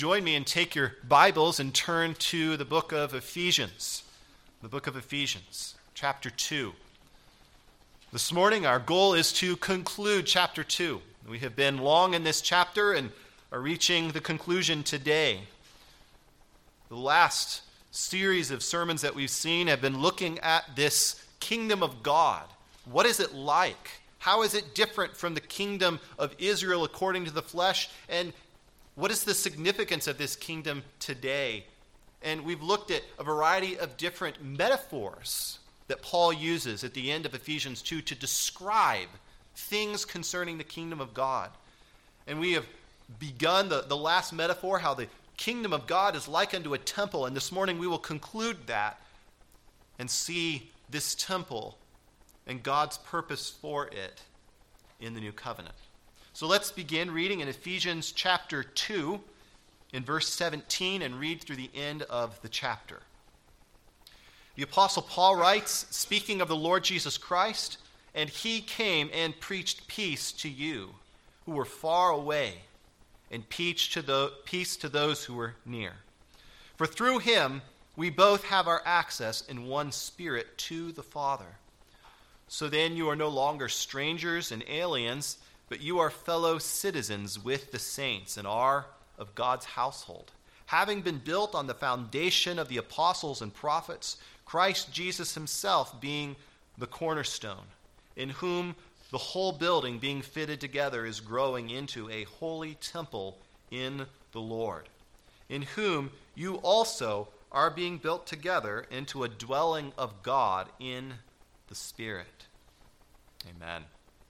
Join me and take your Bibles and turn to the book of Ephesians. The book of Ephesians, chapter 2. This morning our goal is to conclude chapter 2. We have been long in this chapter and are reaching the conclusion today. The last series of sermons that we've seen have been looking at this kingdom of God. What is it like? How is it different from the kingdom of Israel according to the flesh? And what is the significance of this kingdom today? And we've looked at a variety of different metaphors that Paul uses at the end of Ephesians 2 to describe things concerning the kingdom of God. And we have begun the last metaphor, how the kingdom of God is like unto a temple. And this morning we will conclude that and see this temple and God's purpose for it in the new covenant. So let's begin reading in Ephesians chapter 2 in verse 17 and read through the end of the chapter. The Apostle Paul writes, speaking of the Lord Jesus Christ, "And he came and preached peace to you who were far away, and peace to those who were near. For through him we both have our access in one Spirit to the Father. So then you are no longer strangers and aliens, but you are fellow citizens with the saints and are of God's household, having been built on the foundation of the apostles and prophets, Christ Jesus himself being the cornerstone, in whom the whole building being fitted together is growing into a holy temple in the Lord, in whom you also are being built together into a dwelling of God in the Spirit." Amen.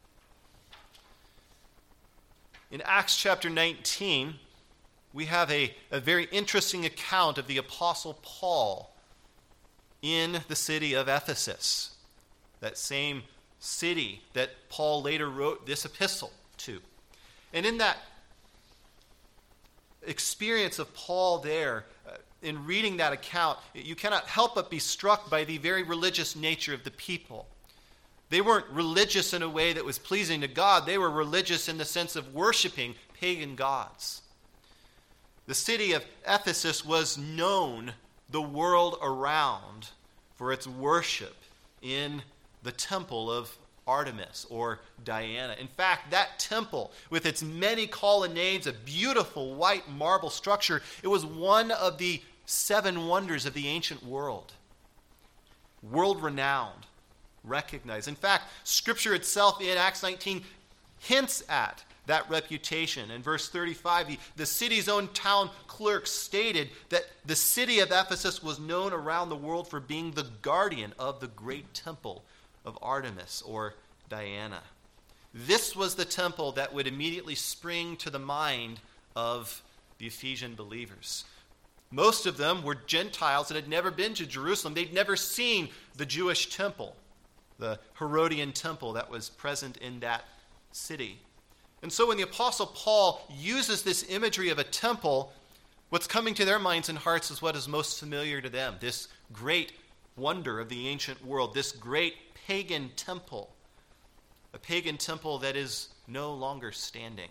In Acts chapter 19, we have a very interesting account of the Apostle Paul in the city of Ephesus, that same city that Paul later wrote this epistle to. And in that experience of Paul there, in reading that account, you cannot help but be struck by the very religious nature of the people. They weren't religious in a way that was pleasing to God. They were religious in the sense of worshiping pagan gods. The city of Ephesus was known the world around for its worship in the temple of Artemis or Diana. In fact, that temple, with its many colonnades, a beautiful white marble structure, it was one of the 7 wonders of the ancient world. World-renowned. Recognized. In fact, Scripture itself in Acts 19 hints at that reputation. In verse 35, the city's own town clerk stated that the city of Ephesus was known around the world for being the guardian of the great temple of Artemis or Diana. This was the temple that would immediately spring to the mind of the Ephesian believers. Most of them were Gentiles that had never been to Jerusalem. They'd never seen the Jewish temple, the Herodian temple that was present in that city. And so when the Apostle Paul uses this imagery of a temple, what's coming to their minds and hearts is what is most familiar to them, this great wonder of the ancient world, this great pagan temple, a pagan temple that is no longer standing,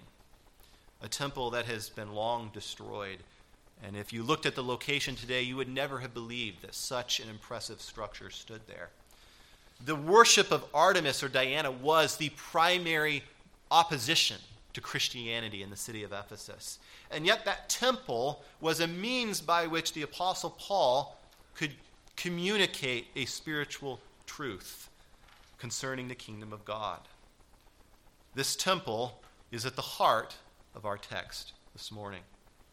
a temple that has been long destroyed. And if you looked at the location today, you would never have believed that such an impressive structure stood there. The worship of Artemis or Diana was the primary opposition to Christianity in the city of Ephesus. And yet that temple was a means by which the Apostle Paul could communicate a spiritual truth concerning the kingdom of God. This temple is at the heart of our text this morning.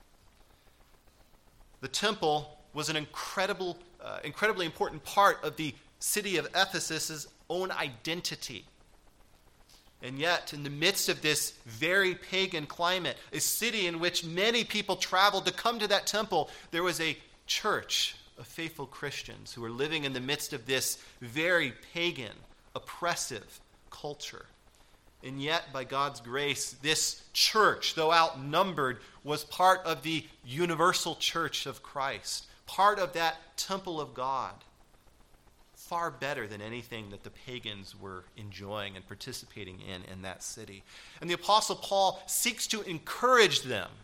The temple was an incredibly important part of the city of Ephesus' own identity. And yet, in the midst of this very pagan climate, a city in which many people traveled to come to that temple, there was a church of faithful Christians who were living in the midst of this very pagan, oppressive culture. And yet, by God's grace, this church, though outnumbered, was part of the universal church of Christ, part of that temple of God. Far better than anything that the pagans were enjoying and participating in that city. And the Apostle Paul seeks to encourage them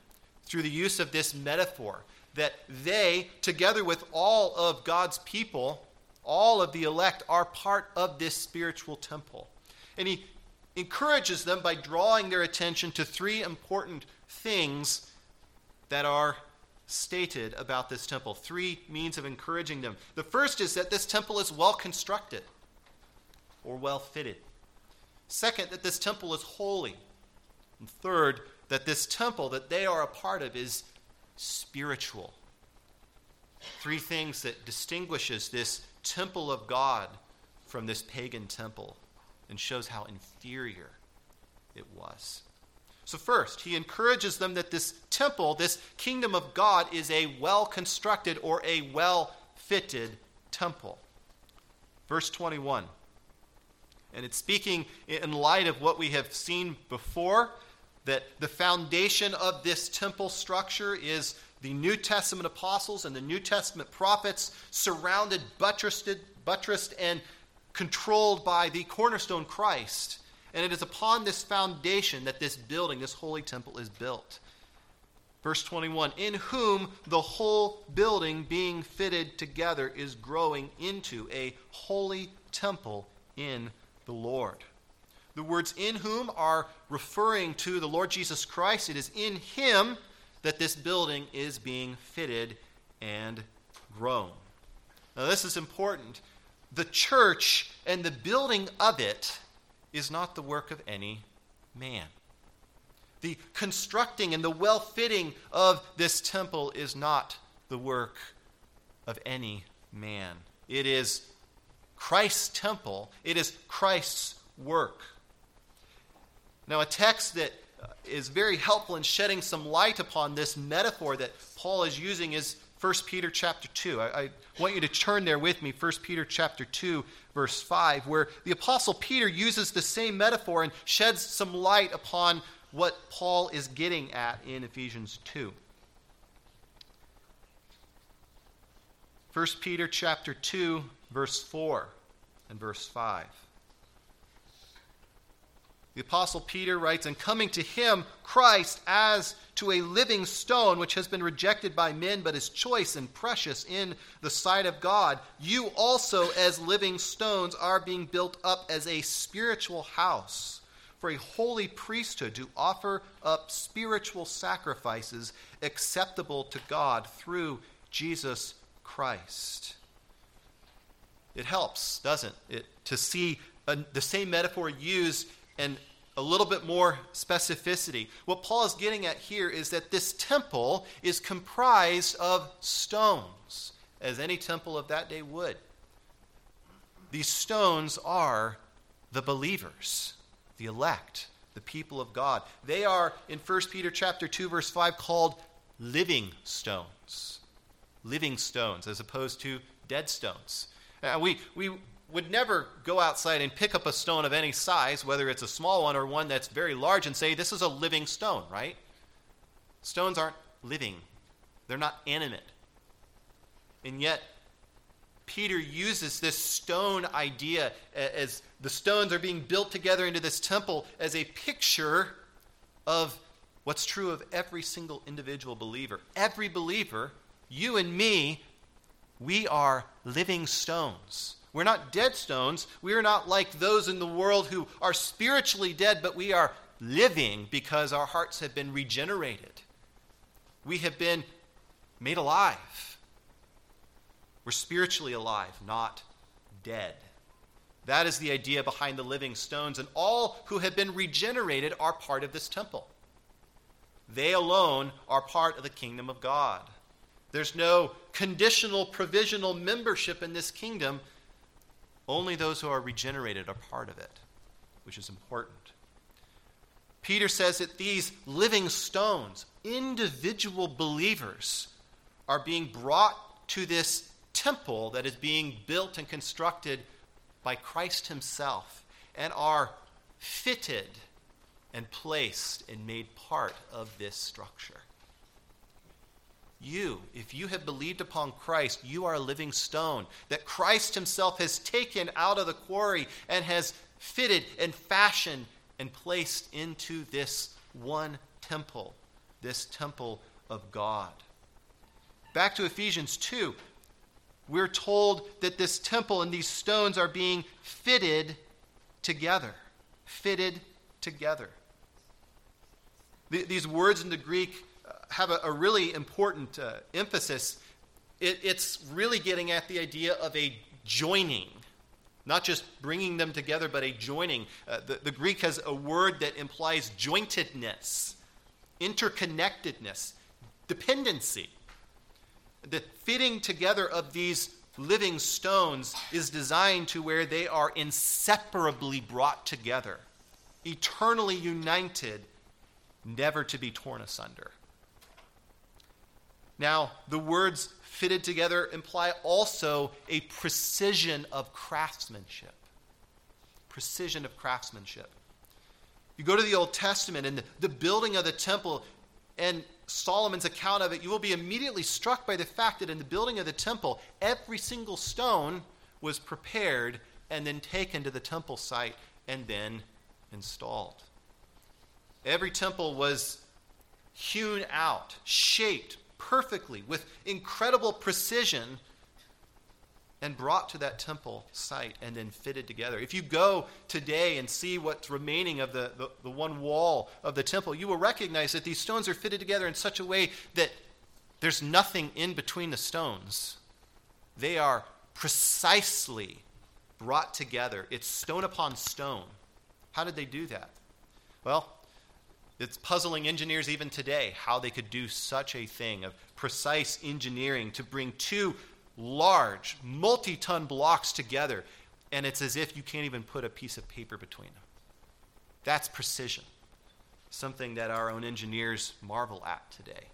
through the use of this metaphor, that they, together with all of God's people, all of the elect, are part of this spiritual temple. And he encourages them by drawing their attention to three important things that are stated about this temple. Three means of encouraging them. The first is that this temple is well constructed or well fitted. Second, that this temple is holy. And third, that this temple that they are a part of is spiritual. Three things that distinguishes this temple of God from this pagan temple and shows how inferior it was. So first, he encourages them that this temple, this kingdom of God, is a well-constructed or a well-fitted temple. Verse 21. And it's speaking in light of what we have seen before, that the foundation of this temple structure is the New Testament apostles and the New Testament prophets, surrounded, buttressed, and controlled by the cornerstone Christ. And it is upon this foundation that this building, this holy temple, is built. Verse 21, in whom the whole building being fitted together is growing into a holy temple in the Lord. The words in whom are referring to the Lord Jesus Christ. It is in him that this building is being fitted and grown. Now this is important. The church and the building of it is not the work of any man. The constructing and the well-fitting of this temple is not the work of any man. It is Christ's temple. It is Christ's work. Now, a text that is very helpful in shedding some light upon this metaphor that Paul is using is 1 Peter chapter 2. I want you to turn there with me, 1 Peter chapter 2, verse 5, where the Apostle Peter uses the same metaphor and sheds some light upon what Paul is getting at in Ephesians 2. 1 Peter chapter 2, verse 4 and verse 5. The Apostle Peter writes, and coming to him, Christ, as to a living stone, which has been rejected by men, but is choice and precious in the sight of God, you also, as living stones, are being built up as a spiritual house for a holy priesthood to offer up spiritual sacrifices acceptable to God through Jesus Christ. It helps, doesn't it, to see the same metaphor used and a little bit more specificity. What Paul is getting at here is that this temple is comprised of stones, as any temple of that day would. These stones are the believers, the elect, the people of God. They are, in 1 Peter chapter 2, verse 5, called living stones. Living stones, as opposed to dead stones. We would never go outside and pick up a stone of any size, whether it's a small one or one that's very large, and say, this is a living stone, right? Stones aren't living. They're not animate. And yet, Peter uses this stone idea as the stones are being built together into this temple as a picture of what's true of every single individual believer. Every believer, you and me, we are living stones. We're not dead stones. We are not like those in the world who are spiritually dead, but we are living because our hearts have been regenerated. We have been made alive. We're spiritually alive, not dead. That is the idea behind the living stones, and all who have been regenerated are part of this temple. They alone are part of the kingdom of God. There's no conditional, provisional membership in this kingdom. Only those who are regenerated are part of it, which is important. Peter says that these living stones, individual believers, are being brought to this temple that is being built and constructed by Christ himself and are fitted and placed and made part of this structure. You, if you have believed upon Christ, you are a living stone that Christ himself has taken out of the quarry and has fitted and fashioned and placed into this one temple, this temple of God. Back to Ephesians 2. We're told that this temple and these stones are being fitted together. Fitted together. These words in the Greek have a really important emphasis. It's really getting at the idea of a joining. Not just bringing them together, but a joining. The Greek has a word that implies jointedness, interconnectedness, dependency. The fitting together of these living stones is designed to where they are inseparably brought together, eternally united, never to be torn asunder. Now, the words fitted together imply also a precision of craftsmanship. Precision of craftsmanship. You go to the Old Testament and the building of the temple and Solomon's account of it, you will be immediately struck by the fact that in the building of the temple, every single stone was prepared and then taken to the temple site and then installed. Every temple was hewn out, shaped perfectly with incredible precision and brought to that temple site and then fitted together. If you go today and see what's remaining of the one wall of the temple, you will recognize that these stones are fitted together in such a way that there's nothing in between the stones. They are precisely brought together. It's stone upon stone. How did they do that? Well, it's puzzling engineers even today how they could do such a thing of precise engineering to bring two large, multi-ton blocks together, and it's as if you can't even put a piece of paper between them. That's precision, something that our own engineers marvel at today.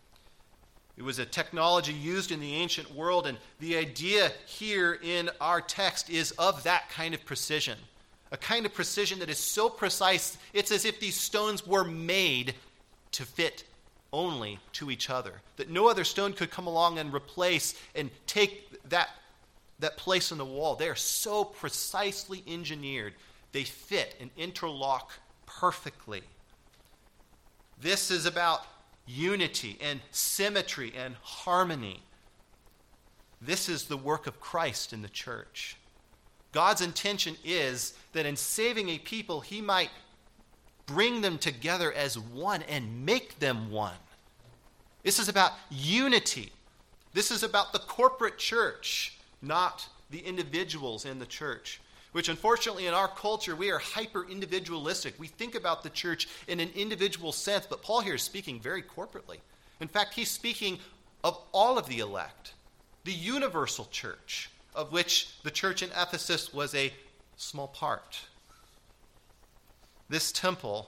It was a technology used in the ancient world, and the idea here in our text is of that kind of precision. A kind of precision that is so precise, it's as if these stones were made to fit only to each other. That no other stone could come along and replace and take that place in the wall. They are so precisely engineered. They fit and interlock perfectly. This is about unity and symmetry and harmony. This is the work of Christ in the church. God's intention is that in saving a people, he might bring them together as one and make them one. This is about unity. This is about the corporate church, not the individuals in the church, which unfortunately in our culture, we are hyper-individualistic. We think about the church in an individual sense, but Paul here is speaking very corporately. In fact, he's speaking of all of the elect, the universal church, of which the church in Ephesus was a small part. This temple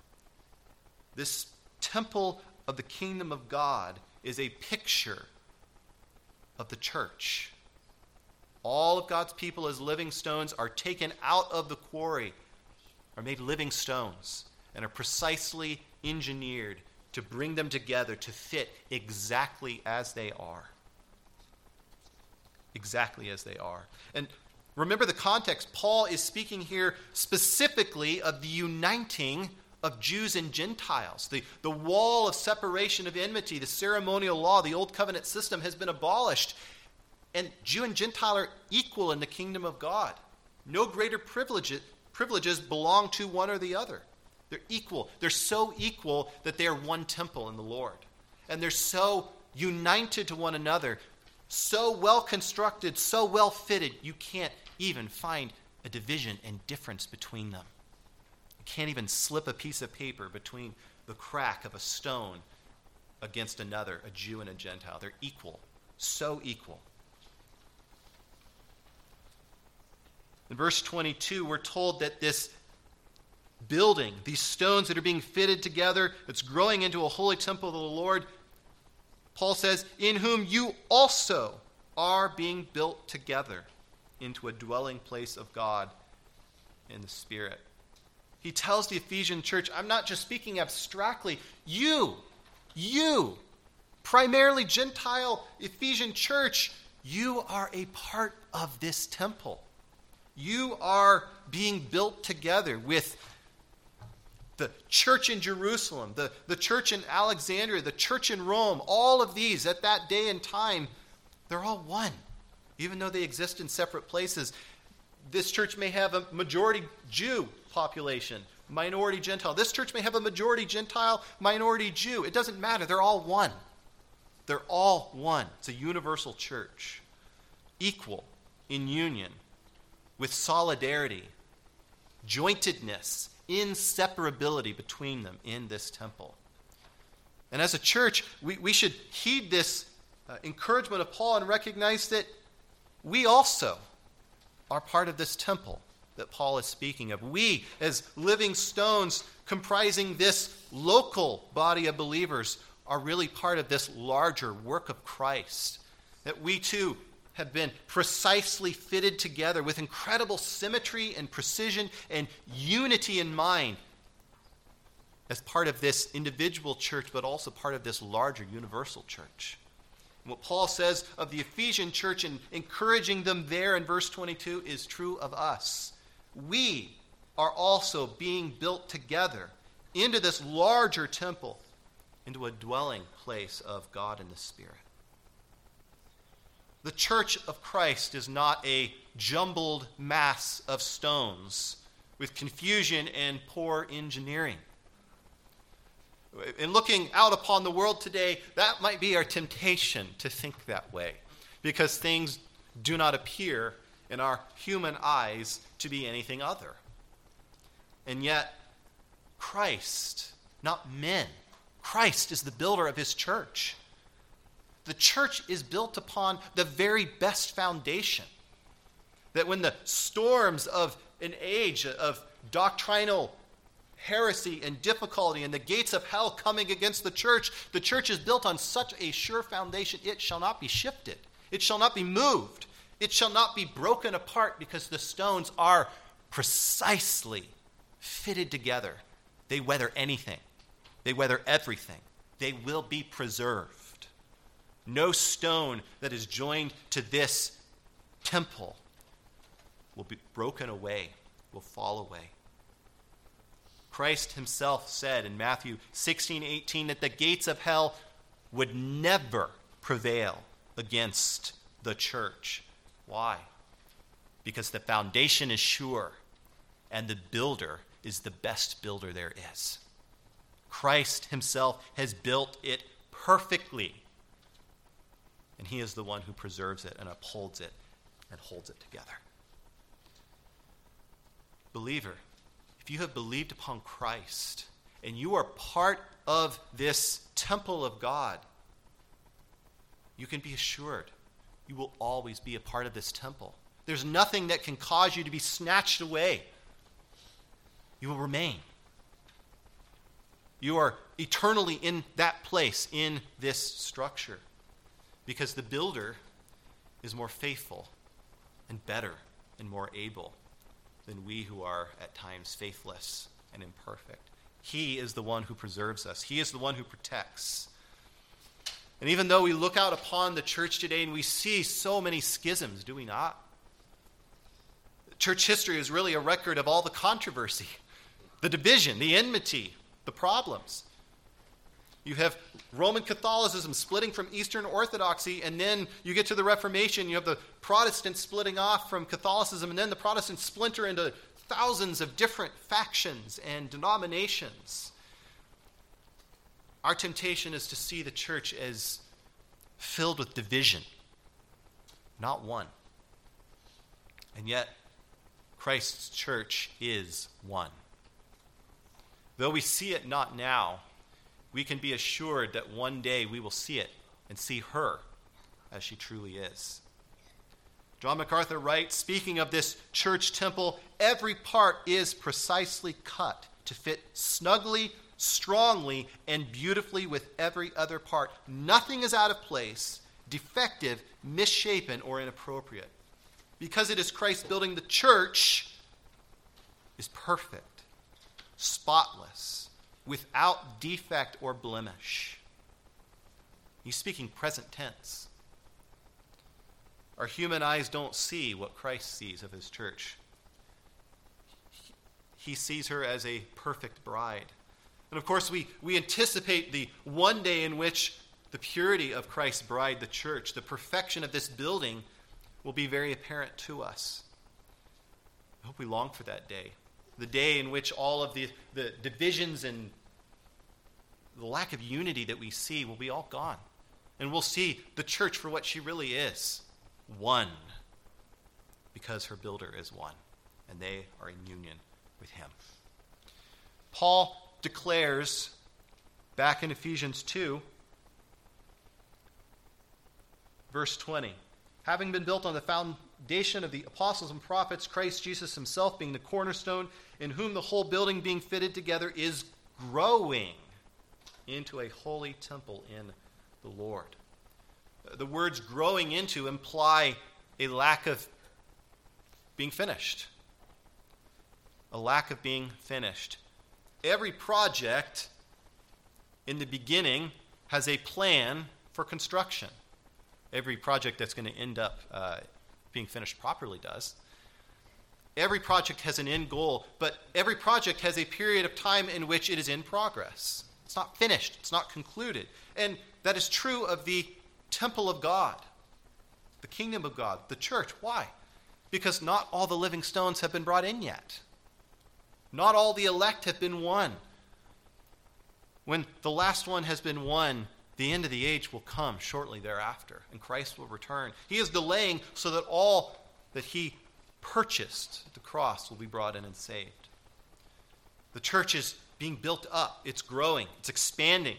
of the kingdom of God is a picture of the church. All of God's people as living stones are taken out of the quarry, are made living stones, and are precisely engineered to bring them together to fit exactly as they are. Exactly as they are. And remember the context. Paul is speaking here specifically of the uniting of Jews and Gentiles. The wall of separation of enmity, the ceremonial law, the old covenant system has been abolished. And Jew and Gentile are equal in the kingdom of God. No greater privileges belong to one or the other. They're equal. They're so equal that they are one temple in the Lord. And they're so united to one another, so well constructed, so well fitted, you can't even find a division and difference between them. You can't even slip a piece of paper between the crack of a stone against another, a Jew and a Gentile. They're equal, so equal. In verse 22, we're told that this building, these stones that are being fitted together, it's growing into a holy temple of the Lord. Paul says, in whom you also are being built together into a dwelling place of God in the Spirit. He tells the Ephesian church, I'm not just speaking abstractly. You, primarily Gentile Ephesian church, you are a part of this temple. You are being built together with the church in Jerusalem, the church in Alexandria, the church in Rome, all of these at that day and time, they're all one, even though they exist in separate places. This church may have a majority Jew population, minority Gentile. This church may have a majority Gentile, minority Jew. It doesn't matter. They're all one. They're all one. It's a universal church, equal in union, with solidarity, jointedness, inseparability between them in this temple. And as a church, we should heed this encouragement of Paul and recognize that we also are part of this temple that Paul is speaking of. We, as living stones comprising this local body of believers, are really part of this larger work of Christ. That we too have been precisely fitted together with incredible symmetry and precision and unity in mind as part of this individual church, but also part of this larger universal church. And what Paul says of the Ephesian church and encouraging them there in verse 22 is true of us. We are also being built together into this larger temple, into a dwelling place of God and the Spirit. The church of Christ is not a jumbled mass of stones with confusion and poor engineering. In looking out upon the world today, that might be our temptation to think that way, because things do not appear in our human eyes to be anything other. And yet, Christ, not men, Christ is the builder of his church. The church is built upon the very best foundation. That when the storms of an age of doctrinal heresy and difficulty and the gates of hell coming against the church is built on such a sure foundation, it shall not be shifted. It shall not be moved. It shall not be broken apart, because the stones are precisely fitted together. They weather anything. They weather everything. They will be preserved. No stone that is joined to this temple will be broken away, will fall away. Christ himself said in Matthew 16:18 that the gates of hell would never prevail against the church. Why? Because the foundation is sure and the builder is the best builder there is. Christ himself has built it perfectly. And he is the one who preserves it and upholds it and holds it together. Believer, if you have believed upon Christ and you are part of this temple of God, you can be assured you will always be a part of this temple. There's nothing that can cause you to be snatched away. You will remain. You are eternally in that place, in this structure. Because the builder is more faithful and better and more able than we who are at times faithless and imperfect. He is the one who preserves us. He is the one who protects. And even though we look out upon the church today and we see so many schisms, do we not? Church history is really a record of all the controversy, the division, the enmity, the problems. You have Roman Catholicism splitting from Eastern Orthodoxy, and then you get to the Reformation, you have the Protestants splitting off from Catholicism, and then the Protestants splinter into thousands of different factions and denominations. Our temptation is to see the church as filled with division, not one. And yet, Christ's church is one. Though we see it not now, we can be assured that one day we will see it and see her as she truly is. John MacArthur writes, speaking of this church temple, every part is precisely cut to fit snugly, strongly, and beautifully with every other part. Nothing is out of place, defective, misshapen, or inappropriate. Because it is Christ building, the church is perfect, spotless, without defect or blemish. He's speaking present tense. Our human eyes don't see what Christ sees of his church. he sees her as a perfect bride. And of course, we anticipate the one day in which the purity of Christ's bride, the church, the perfection of this building will be very apparent to us. I hope we long for that day. The day in which all of the divisions and the lack of unity that we see will be all gone. And we'll see the church for what she really is. One. Because her builder is one. And they are in union with him. Paul declares back in Ephesians 2, verse 20, having been built on the foundation of the apostles and prophets, Christ Jesus himself being the cornerstone, in whom the whole building being fitted together is growing into a holy temple in the Lord. The words growing into imply a lack of being finished. A lack of being finished. Every project in the beginning has a plan for construction. Every project that's going to end up being finished properly does. Every project has an end goal, but every project has a period of time in which it is in progress. It's not finished. It's not concluded. And that is true of the temple of God, the kingdom of God, the church. Why? Because not all the living stones have been brought in yet. Not all the elect have been won. When the last one has been won, the end of the age will come shortly thereafter, and Christ will return. He is delaying so that all that he purchased at the cross will be brought in and saved. The church is being built up. It's growing. It's expanding.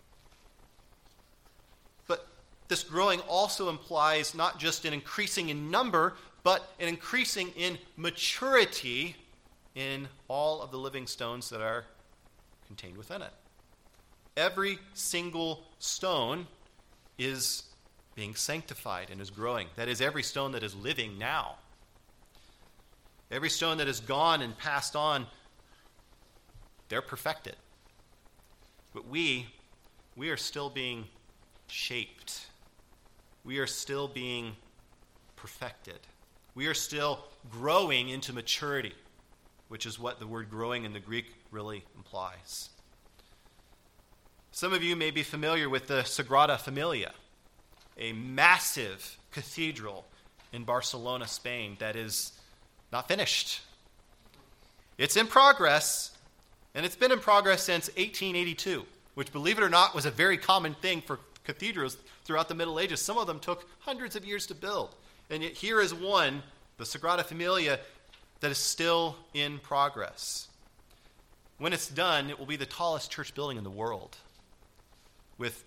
But this growing also implies not just an increasing in number, but an increasing in maturity in all of the living stones that are contained within it. Every single stone is being sanctified and is growing. That is, every stone that is living now. Every stone that is gone and passed on, they're perfected. But we are still being shaped. We are still being perfected. We are still growing into maturity, which is what the word growing in the Greek really implies. Some of you may be familiar with the Sagrada Familia, a massive cathedral in Barcelona, Spain, that is not finished. It's in progress, and it's been in progress since 1882, which, believe it or not, was a very common thing for cathedrals throughout the Middle Ages. Some of them took hundreds of years to build. And yet here is one, the Sagrada Familia, that is still in progress. When it's done, it will be the tallest church building in the world, with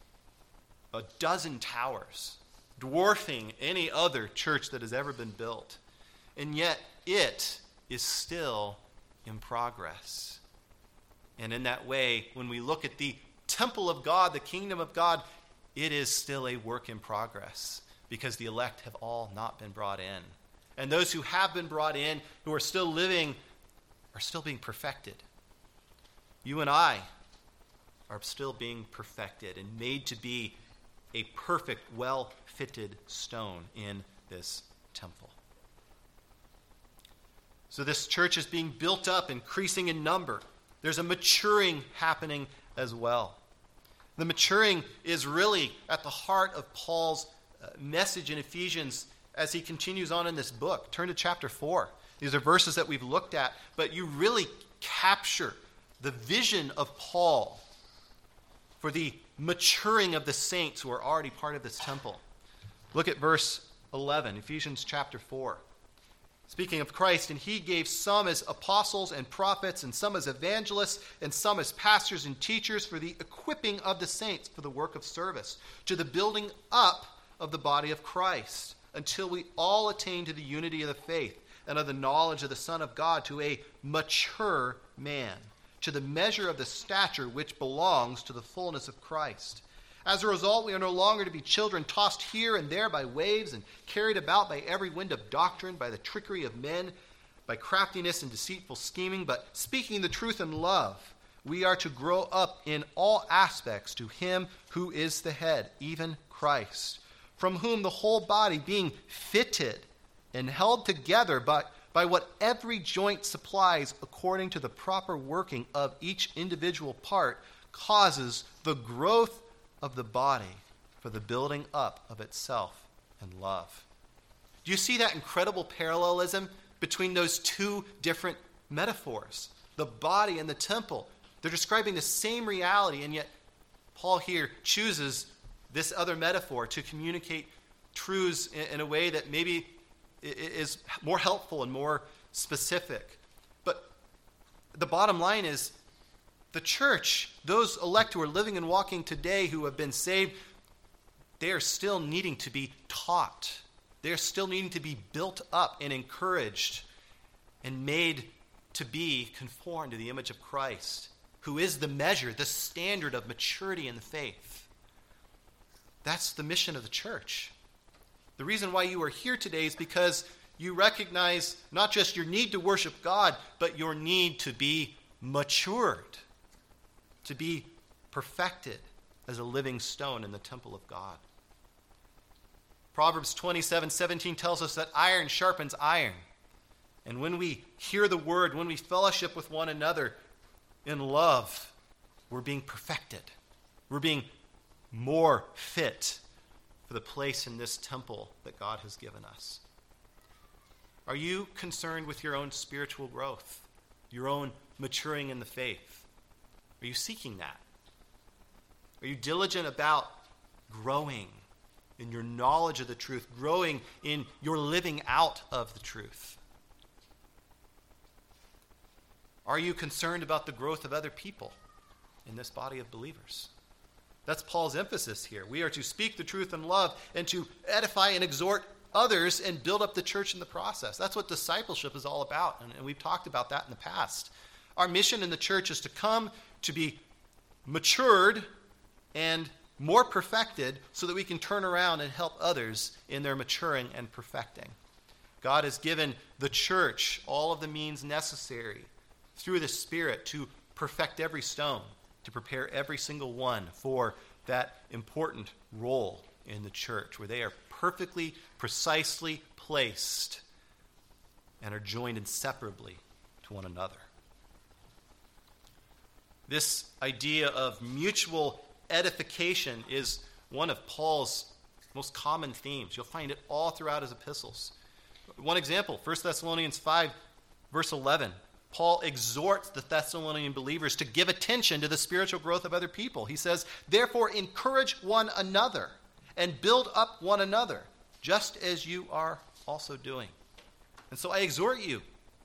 12 towers, dwarfing any other church that has ever been built. And yet it is still in progress. And in that way, when we look at the temple of God, the kingdom of God, it is still a work in progress, because the elect have all not been brought in. And those who have been brought in, who are still living, are still being perfected. You and I are still being perfected and made to be a perfect, well-fitted stone in this temple. So this church is being built up, increasing in number. There's a maturing happening as well. The maturing is really at the heart of Paul's message in Ephesians as he continues on in this book. Turn to chapter 4. These are verses that we've looked at, but you really capture the vision of Paul for the maturing of the saints who are already part of this temple. Look at verse 11, Ephesians chapter 4. Speaking of Christ, and he gave some as apostles and prophets, and some as evangelists, and some as pastors and teachers for the equipping of the saints for the work of service, to the building up of the body of Christ, until we all attain to the unity of the faith and of the knowledge of the Son of God, to a mature man, to the measure of the stature which belongs to the fullness of Christ. As a result, we are no longer to be children tossed here and there by waves and carried about by every wind of doctrine, by the trickery of men, by craftiness and deceitful scheming, but speaking the truth in love, we are to grow up in all aspects to him who is the head, even Christ, from whom the whole body, being fitted and held together by what every joint supplies according to the proper working of each individual part, causes the growth of the body for the building up of itself in love. Do you see that incredible parallelism between those two different metaphors? The body and the temple. They're describing the same reality, and yet Paul here chooses this other metaphor to communicate truths in a way that maybe is more helpful and more specific. But the bottom line is the church, those elect who are living and walking today who have been saved, they are still needing to be taught. They are still needing to be built up and encouraged and made to be conformed to the image of Christ, who is the measure, the standard of maturity in the faith. That's the mission of the church. The reason why you are here today is because you recognize not just your need to worship God, but your need to be matured, to be perfected as a living stone in the temple of God. Proverbs 27:17 tells us that iron sharpens iron. And when we hear the word, when we fellowship with one another in love, we're being perfected. We're being more fit for the place in this temple that God has given us. Are you concerned with your own spiritual growth, your own maturing in the faith? Are you seeking that? Are you diligent about growing in your knowledge of the truth, growing in your living out of the truth? Are you concerned about the growth of other people in this body of believers? That's Paul's emphasis here. We are to speak the truth in love and to edify and exhort others and build up the church in the process. That's what discipleship is all about, and we've talked about that in the past. Our mission in the church is to come to be matured and more perfected so that we can turn around and help others in their maturing and perfecting. God has given the church all of the means necessary through the Spirit to perfect every stone, to prepare every single one for that important role in the church where they are perfectly, precisely placed and are joined inseparably to one another. This idea of mutual edification is one of Paul's most common themes. You'll find it all throughout his epistles. One example, 1 Thessalonians 5, verse 11. Paul exhorts the Thessalonian believers to give attention to the spiritual growth of other people. He says, "Therefore encourage one another and build up one another, just as you are also doing." And so I exhort you,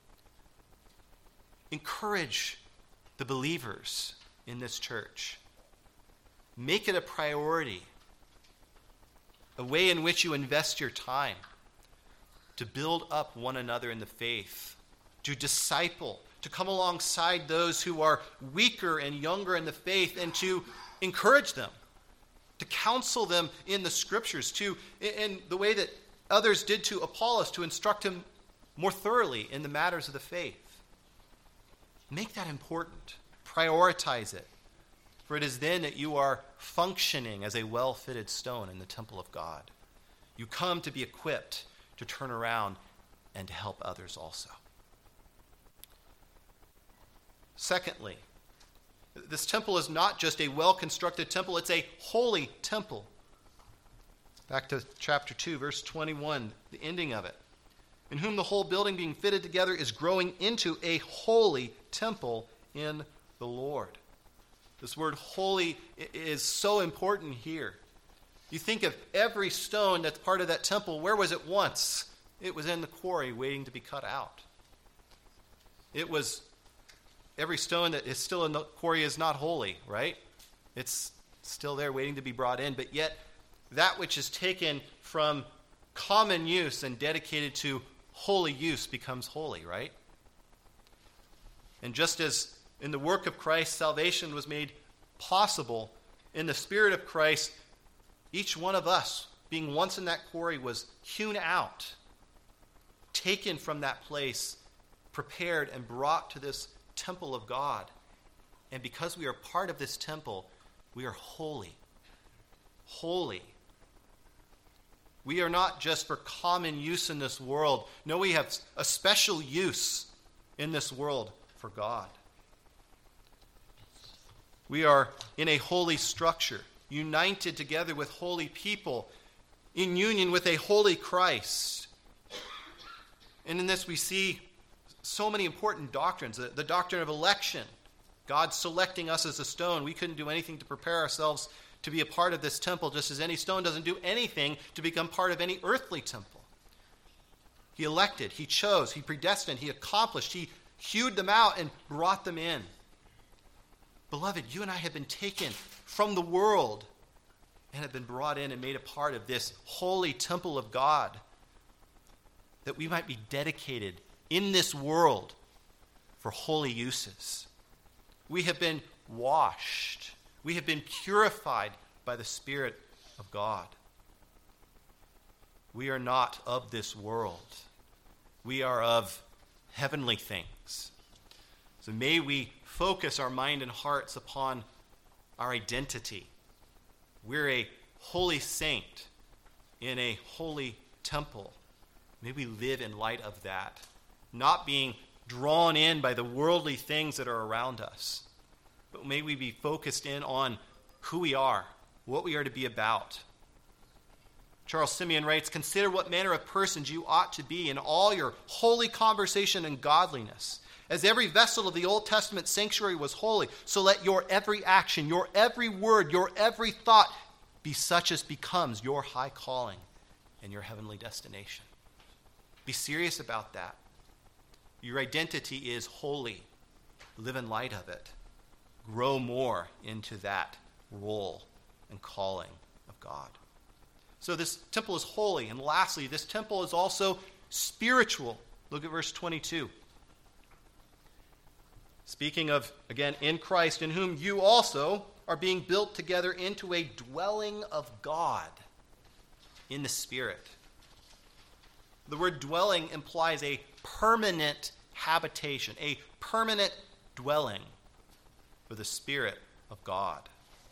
encourage the believers in this church. Make it a priority, a way in which you invest your time to build up one another in the faith, to disciple, to come alongside those who are weaker and younger in the faith, and to encourage them, to counsel them in the scriptures, to, in the way that others did to Apollos, to instruct him more thoroughly in the matters of the faith. Make that important. Prioritize it. For it is then that you are functioning as a well-fitted stone in the temple of God. You come to be equipped to turn around and to help others also. Secondly, this temple is not just a well-constructed temple, it's a holy temple. Back to chapter 2, verse 21, the ending of it. In whom the whole building being fitted together is growing into a holy temple in the Lord. This word holy is so important here. You think of every stone that's part of that temple, where was it once? It was in the quarry waiting to be cut out. It was every stone that is still in the quarry is not holy, right? It's still there waiting to be brought in, but yet that which is taken from common use and dedicated to holy use becomes holy, right? And just as in the work of Christ, salvation was made possible, in the Spirit of Christ, each one of us, being once in that quarry, was hewn out, taken from that place, prepared and brought to this temple of God. And because we are part of this temple, we are holy. Holy. We are not just for common use in this world. No, we have a special use in this world for God. We are in a holy structure, united together with holy people, in union with a holy Christ. And in this we see so many important doctrines. The doctrine of election, God selecting us as a stone. We couldn't do anything to prepare ourselves to be a part of this temple, just as any stone doesn't do anything to become part of any earthly temple. He elected, he chose, he predestined, he accomplished, he hewed them out and brought them in. Beloved, you and I have been taken from the world and have been brought in and made a part of this holy temple of God, that we might be dedicated in this world for holy uses. We have been washed. We have been purified by the Spirit of God. We are not of this world. We are of heavenly things. So may we focus our mind and hearts upon our identity. We're a holy saint in a holy temple. May we live in light of that, not being drawn in by the worldly things that are around us, but may we be focused in on who we are, what we are to be about. Charles Simeon writes, "Consider what manner of persons you ought to be in all your holy conversation and godliness. As every vessel of the Old Testament sanctuary was holy, so let your every action, your every word, your every thought be such as becomes your high calling and your heavenly destination." Be serious about that. Your identity is holy. Live in light of it. Grow more into that role and calling of God. So this temple is holy. And lastly, this temple is also spiritual. Look at verse 22. Speaking of, again, in Christ, in whom you also are being built together into a dwelling of God in the Spirit. The word dwelling implies a permanent habitation, a permanent dwelling for the Spirit of God.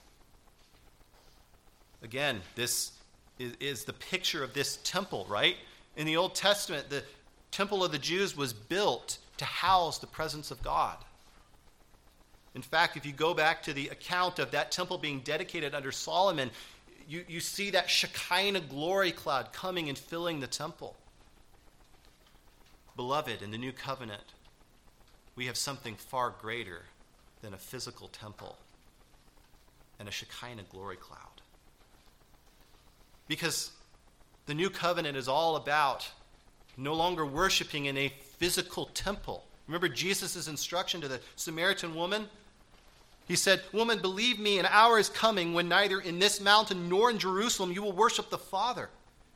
Again, this is the picture of this temple, right? In the Old Testament, the temple of the Jews was built to house the presence of God. In fact, if you go back to the account of that temple being dedicated under Solomon, you see that Shekinah glory cloud coming and filling the temple. Beloved, in the new covenant, we have something far greater than a physical temple and a Shekinah glory cloud. Because the new covenant is all about no longer worshiping in a physical temple. Remember Jesus' instruction to the Samaritan woman? He said, "Woman, believe me, an hour is coming when neither in this mountain nor in Jerusalem you will worship the Father."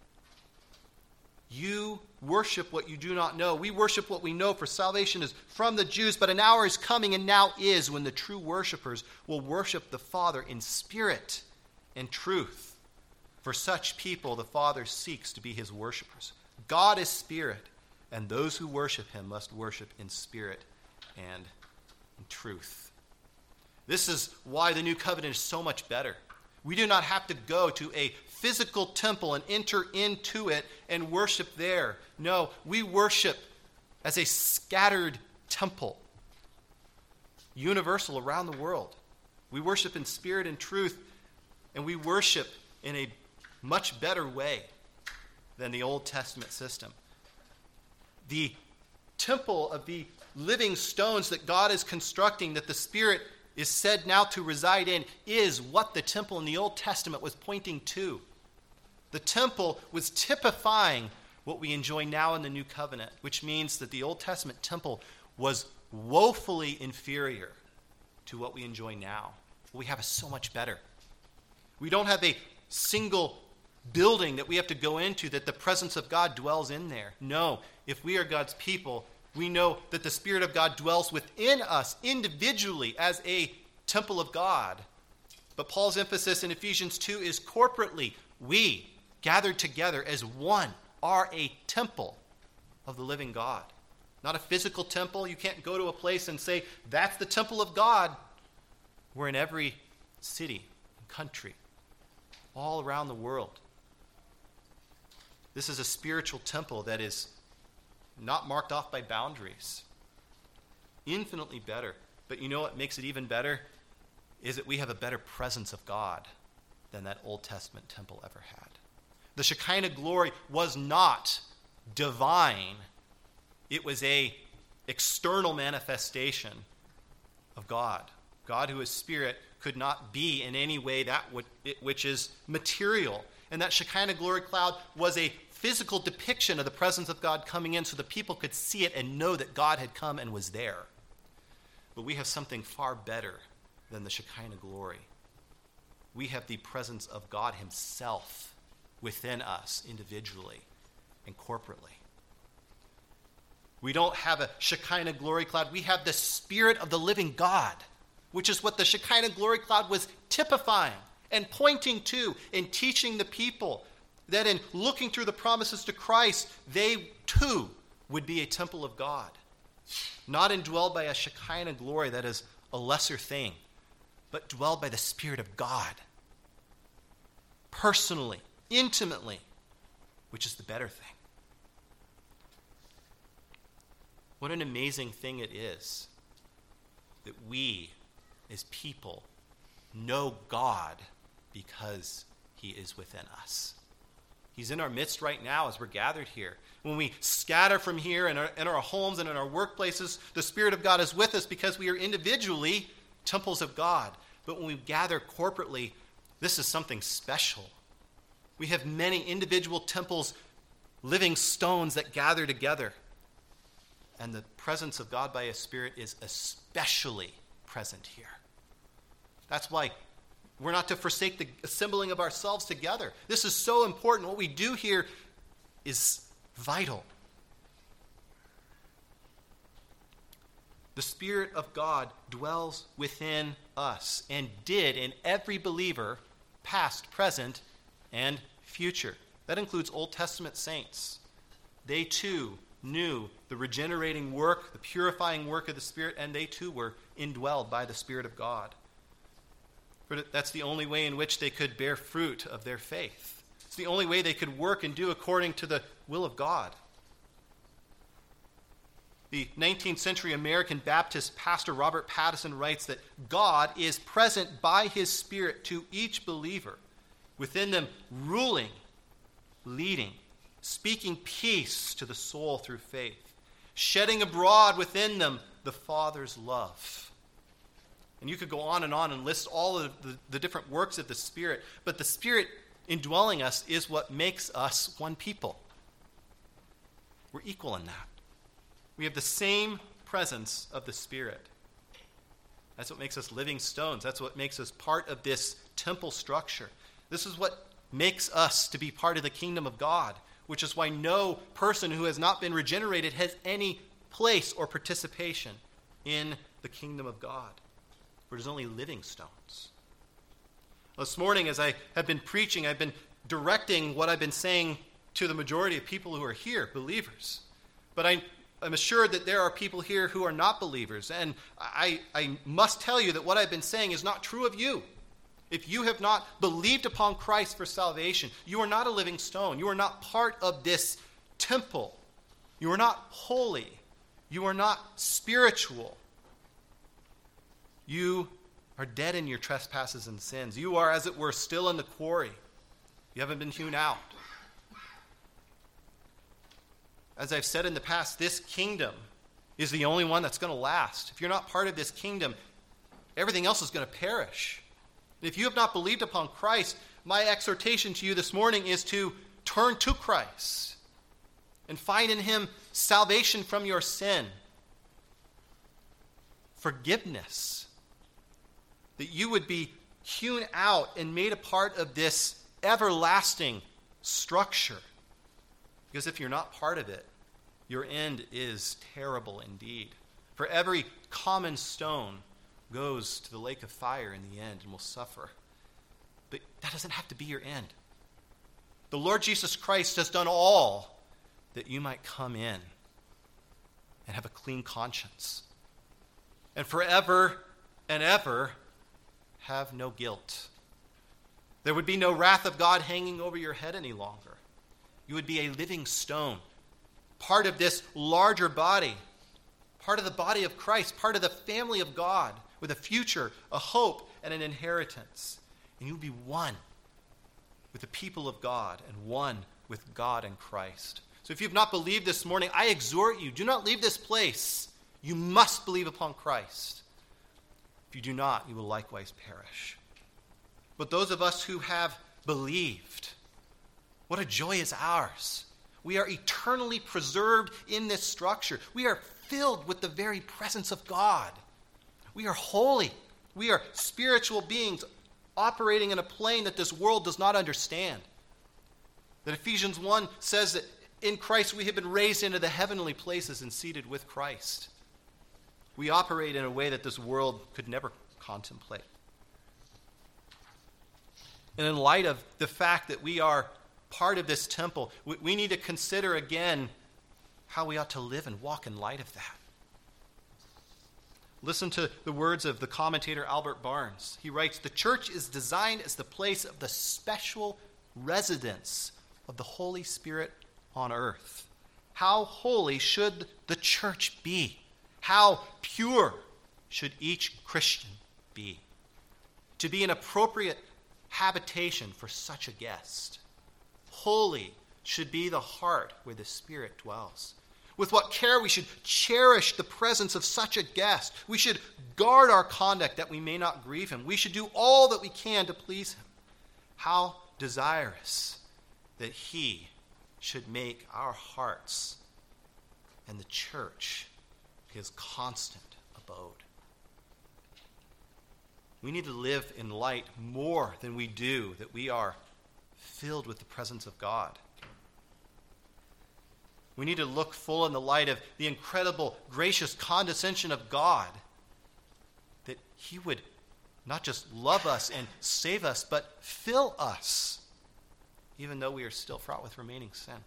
You worship what you do not know. We worship what we know, for salvation is from the Jews. But an hour is coming, and now is, when the true worshipers will worship the Father in spirit and truth. For such people the Father seeks to be his worshipers. God is spirit, and those who worship him must worship in spirit and in truth. This is why the new covenant is so much better. We do not have to go to a physical temple and enter into it and worship there. No, we worship as a scattered temple, universal around the world. We worship in spirit and truth, and we worship in a much better way than the Old Testament system. The temple of the living stones that God is constructing, that the Spirit is said now to reside in, is what the temple in the Old Testament was pointing to. The temple was typifying what we enjoy now in the New Covenant, which means that the Old Testament temple was woefully inferior to what we enjoy now. What we have is so much better. We don't have a single building that we have to go into that the presence of God dwells in there. No, if we are God's people, we know that the Spirit of God dwells within us individually as a temple of God. But Paul's emphasis in Ephesians 2 is corporately. We, gathered together as one, are a temple of the living God. Not a physical temple. You can't go to a place and say, that's the temple of God. We're in every city and country, all around the world. This is a spiritual temple that is not marked off by boundaries. Infinitely better. But you know what makes it even better? Is that we have a better presence of God than that Old Testament temple ever had. The Shekinah glory was not divine. It was an external manifestation of God. God, who is spirit, could not be in any way that which is material. And that Shekinah glory cloud was a physical depiction of the presence of God coming in so the people could see it and know that God had come and was there. But we have something far better than the Shekinah glory. We have the presence of God himself within us individually and corporately. We don't have a Shekinah glory cloud. We have the Spirit of the living God, which is what the Shekinah glory cloud was typifying and pointing to and teaching the people that in looking through the promises to Christ, they too would be a temple of God, not indwelled by a Shekinah glory that is a lesser thing, but dwelled by the Spirit of God, personally, intimately, which is the better thing. What an amazing thing it is that we, as people, know God because he is within us. He's in our midst right now as we're gathered here. When we scatter from here in our homes and in our workplaces, the Spirit of God is with us because we are individually temples of God. But when we gather corporately, this is something special. We have many individual temples, living stones that gather together. And the presence of God by his Spirit is especially present here. That's why we're not to forsake the assembling of ourselves together. This is so important. What we do here is vital. The Spirit of God dwells within us and did in every believer, past, present, and future. That includes Old Testament saints. They too knew the regenerating work, the purifying work of the Spirit, and they too were indwelled by the Spirit of God. But that's the only way in which they could bear fruit of their faith. It's the only way they could work and do according to the will of God. The 19th century American Baptist pastor Robert Pattison writes that God is present by his Spirit to each believer, within them ruling, leading, speaking peace to the soul through faith, shedding abroad within them the Father's love. And you could go on and list all of the different works of the Spirit, but the Spirit indwelling us is what makes us one people. We're equal in that. We have the same presence of the Spirit. That's what makes us living stones. That's what makes us part of this temple structure. This is what makes us to be part of the kingdom of God, which is why no person who has not been regenerated has any place or participation in the kingdom of God. Where there's only living stones. This morning, as I have been preaching, I've been directing what I've been saying to the majority of people who are here, believers. But I'm assured that there are people here who are not believers. And I must tell you that what I've been saying is not true of you. If you have not believed upon Christ for salvation, you are not a living stone. You are not part of this temple. You are not holy. You are not spiritual. You are dead in your trespasses and sins. You are, as it were, still in the quarry. You haven't been hewn out. As I've said in the past, this kingdom is the only one that's going to last. If you're not part of this kingdom, everything else is going to perish. If you have not believed upon Christ, my exhortation to you this morning is to turn to Christ and find in him salvation from your sin, forgiveness, that you would be hewn out and made a part of this everlasting structure. Because if you're not part of it, your end is terrible indeed. For every common stone goes to the lake of fire in the end and will suffer. But that doesn't have to be your end. The Lord Jesus Christ has done all that you might come in and have a clean conscience. And forever and ever have no guilt. There would be no wrath of God hanging over your head any longer. You would be a living stone, part of this larger body, part of the body of Christ, part of the family of God, with a future, a hope, and an inheritance. And you would be one with the people of God and one with God and Christ. So if you've not believed this morning, I exhort you, do not leave this place. You must believe upon Christ. If you do not, you will likewise perish. But those of us who have believed, what a joy is ours. We are eternally preserved in this structure. We are filled with the very presence of God. We are holy. We are spiritual beings operating in a plane that this world does not understand. That Ephesians 1 says that in Christ we have been raised into the heavenly places and seated with Christ. We operate in a way that this world could never contemplate. And in light of the fact that we are part of this temple, we need to consider again how we ought to live and walk in light of that. Listen to the words of the commentator Albert Barnes. He writes, "The church is designed as the place of the special residence of the Holy Spirit on earth. How holy should the church be? How pure should each Christian be? To be an appropriate habitation for such a guest. Holy should be the heart where the Spirit dwells. With what care we should cherish the presence of such a guest. We should guard our conduct that we may not grieve him. We should do all that we can to please him. How desirous that he should make our hearts and the church his constant abode." We need to live in light more than we do, that we are filled with the presence of God. We need to look full in the light of the incredible, gracious condescension of God, that he would not just love us and save us, but fill us, even though we are still fraught with remaining sin.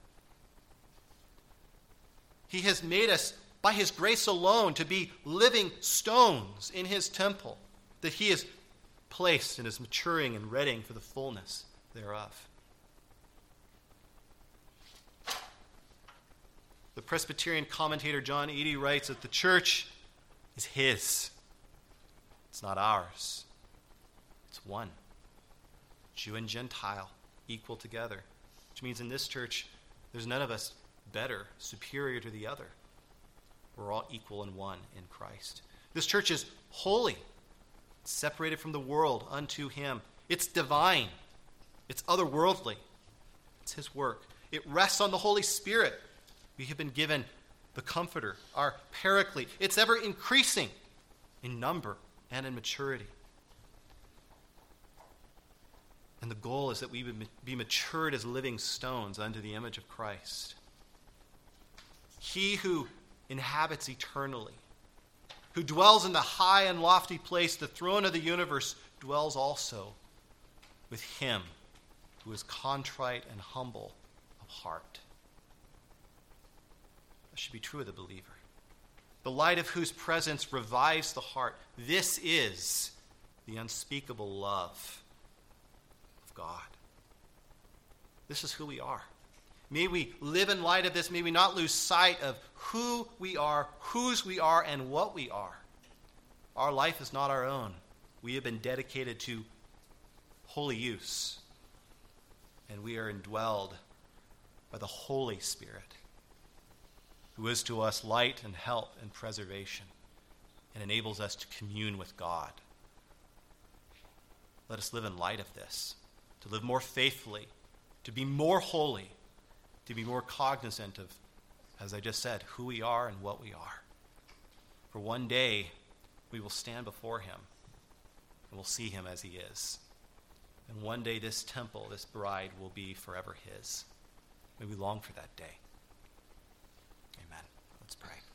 He has made us, by his grace alone, to be living stones in his temple, that he is placed and is maturing and readying for the fullness thereof. The Presbyterian commentator John Eadie writes that the church is his. It's not ours. It's one. Jew and Gentile, equal together. Which means in this church, there's none of us better, superior to the other. We're all equal and one in Christ. This church is holy. It's separated from the world unto him. It's divine. It's otherworldly. It's his work. It rests on the Holy Spirit. We have been given the Comforter, our Paraclete. It's ever increasing in number and in maturity. And the goal is that we would be matured as living stones unto the image of Christ. He who inhabits eternally, who dwells in the high and lofty place, the throne of the universe, dwells also with him who is contrite and humble of heart. That should be true of the believer. The light of whose presence revives the heart. This is the unspeakable love of God. This is who we are. May we live in light of this. May we not lose sight of who we are, whose we are, and what we are. Our life is not our own. We have been dedicated to holy use. And we are indwelled by the Holy Spirit, who is to us light and help and preservation, and enables us to commune with God. Let us live in light of this, to live more faithfully, to be more holy, to be more cognizant of, as I just said, who we are and what we are. For one day, we will stand before him, and we'll see him as he is. And one day, this temple, this bride, will be forever his. May we long for that day. Amen. Let's pray.